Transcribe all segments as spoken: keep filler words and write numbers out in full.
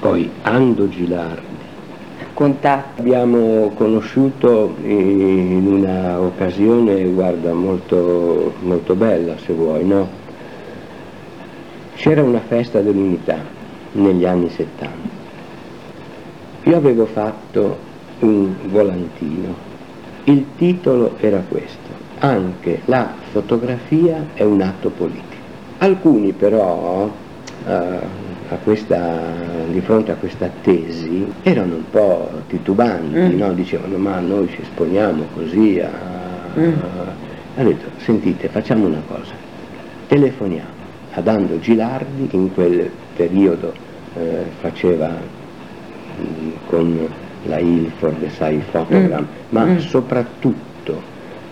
Poi Ando Gilardi. Contatti. Abbiamo conosciuto in una occasione, guarda, molto, molto bella se vuoi, no? C'era una festa dell'unità negli anni settanta. Io avevo fatto un volantino, il titolo era questo: anche la fotografia è un atto politico. Alcuni però eh, a questa, di fronte a questa tesi erano un po' titubanti, mm. no? Dicevano ma noi ci esponiamo così a... Mm. Ha detto sentite, facciamo una cosa, telefoniamo ad Ando Gilardi, che in quel periodo eh, faceva mh, con la Ilford, sai, Fotogram, mm. ma mm. soprattutto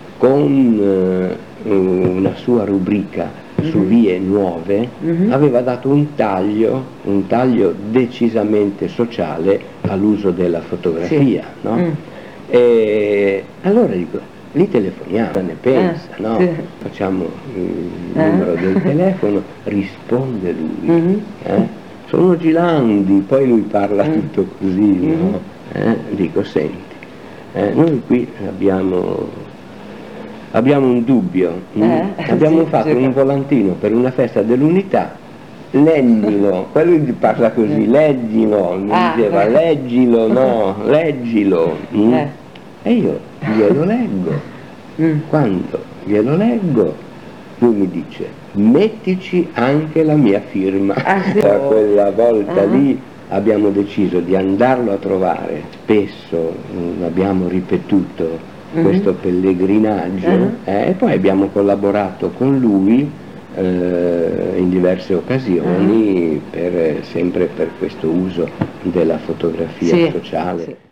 con eh, una sua rubrica su Vie Nuove, mm-hmm. aveva dato un taglio, un taglio decisamente sociale all'uso della fotografia, sì. no? Mm. E allora dico, lì telefoniamo, ne pensa, eh, no? Sì. Facciamo il eh. numero del telefono, risponde lui, mm-hmm. eh? Sono Gilandi, poi lui parla mm. tutto così, mm-hmm. no? Eh? Dico, senti, eh, noi qui abbiamo... Abbiamo un dubbio, eh, abbiamo sì, fatto sì. un volantino per una festa dell'unità, leggilo, quello parla così, leggilo, mi ah, diceva leggilo, no, leggilo, mm? eh. e io glielo leggo, mm. quando glielo leggo lui mi dice mettici anche la mia firma, ah, sì. Da quella volta uh-huh. lì abbiamo deciso di andarlo a trovare, spesso mm, abbiamo ripetuto questo pellegrinaggio uh-huh. eh, e poi abbiamo collaborato con lui eh, in diverse occasioni uh-huh. per, sempre per questo uso della fotografia sì. sociale. Sì.